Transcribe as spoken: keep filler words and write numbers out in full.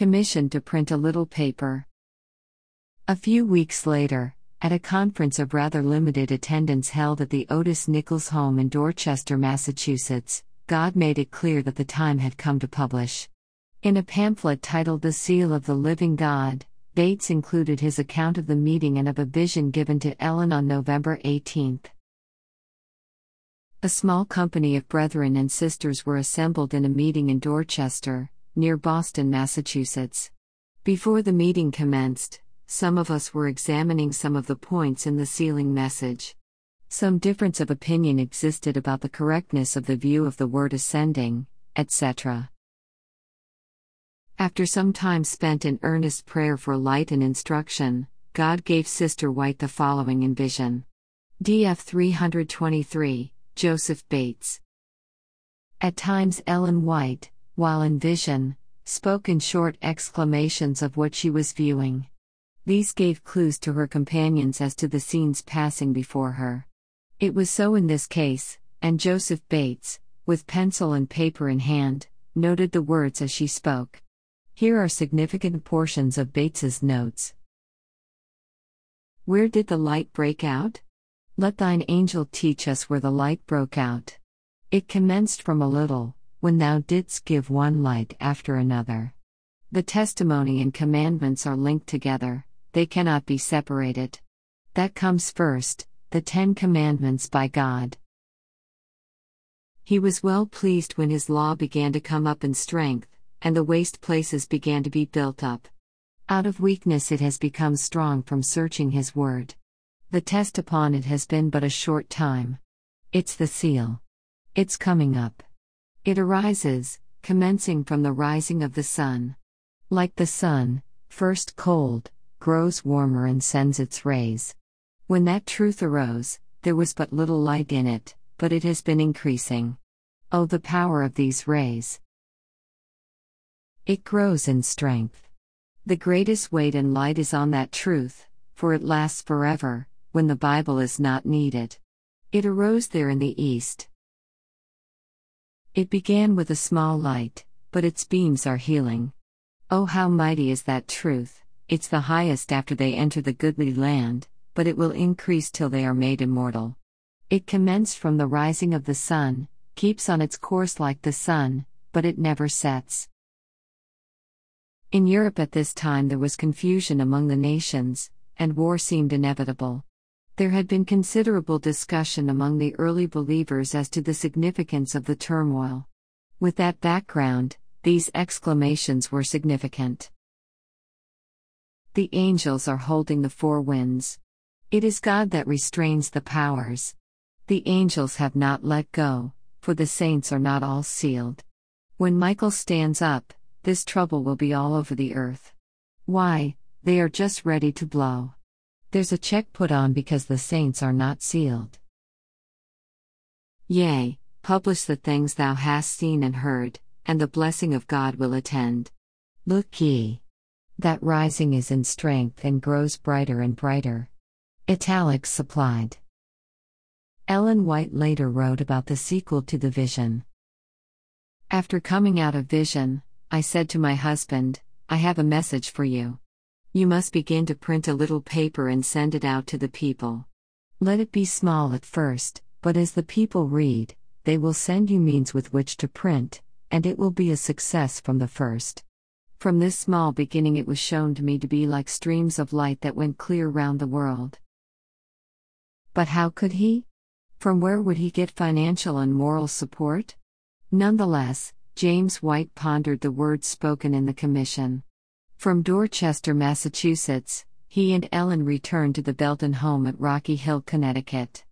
Commissioned to print a little paper. A few weeks later, at a conference of rather limited attendance held at the Otis Nichols home in Dorchester, Massachusetts, God made it clear that the time had come to publish. In a pamphlet titled The Seal of the Living God, Bates included his account of the meeting and of a vision given to Ellen on November eighteenth. A small company of brethren and sisters were assembled in a meeting in Dorchester, near Boston, Massachusetts. Before the meeting commenced, some of us were examining some of the points in the sealing message. Some difference of opinion existed about the correctness of the view of the word ascending, et cetera. After some time spent in earnest prayer for light and instruction, God gave Sister White the following in vision. D F three twenty-three, Joseph Bates. At times Ellen White, while in vision, spoke in short exclamations of what she was viewing. These gave clues to her companions as to the scenes passing before her. It was so in this case, and Joseph Bates, with pencil and paper in hand, noted the words as she spoke. Here are significant portions of Bates's notes. Where did the light break out? Let thine angel teach us where the light broke out. It commenced from a little, when thou didst give one light after another. The testimony and commandments are linked together, they cannot be separated. That comes first, the Ten Commandments by God. He was well pleased when his law began to come up in strength, and the waste places began to be built up. Out of weakness it has become strong from searching his word. The test upon it has been but a short time. It's the seal. It's coming up. It arises, commencing from the rising of the sun. Like the sun, first cold, grows warmer and sends its rays. When that truth arose, there was but little light in it, but it has been increasing. Oh, the power of these rays! It grows in strength. The greatest weight and light is on that truth, for it lasts forever, when the Bible is not needed. It arose there in the east. It began with a small light, but its beams are healing. Oh, how mighty is that truth! It's the highest after they enter the goodly land, but it will increase till they are made immortal. It commenced from the rising of the sun, keeps on its course like the sun, but it never sets. In Europe at this time there was confusion among the nations, and war seemed inevitable. There had been considerable discussion among the early believers as to the significance of the turmoil. With that background, these exclamations were significant. The angels are holding the four winds. It is God that restrains the powers. The angels have not let go, for the saints are not all sealed. When Michael stands up, this trouble will be all over the earth. Why, they are just ready to blow. There's a check put on because the saints are not sealed. Yea, publish the things thou hast seen and heard, and the blessing of God will attend. Look ye. That rising is in strength and grows brighter and brighter. Italics supplied. Ellen White later wrote about the sequel to the vision. After coming out of vision, I said to my husband, I have a message for you. You must begin to print a little paper and send it out to the people. Let it be small at first, but as the people read, they will send you means with which to print, and it will be a success from the first. From this small beginning it was shown to me to be like streams of light that went clear round the world. But how could he? From where would he get financial and moral support? Nonetheless, James White pondered the words spoken in the commission. From Dorchester, Massachusetts, he and Ellen returned to the Belton home at Rocky Hill, Connecticut.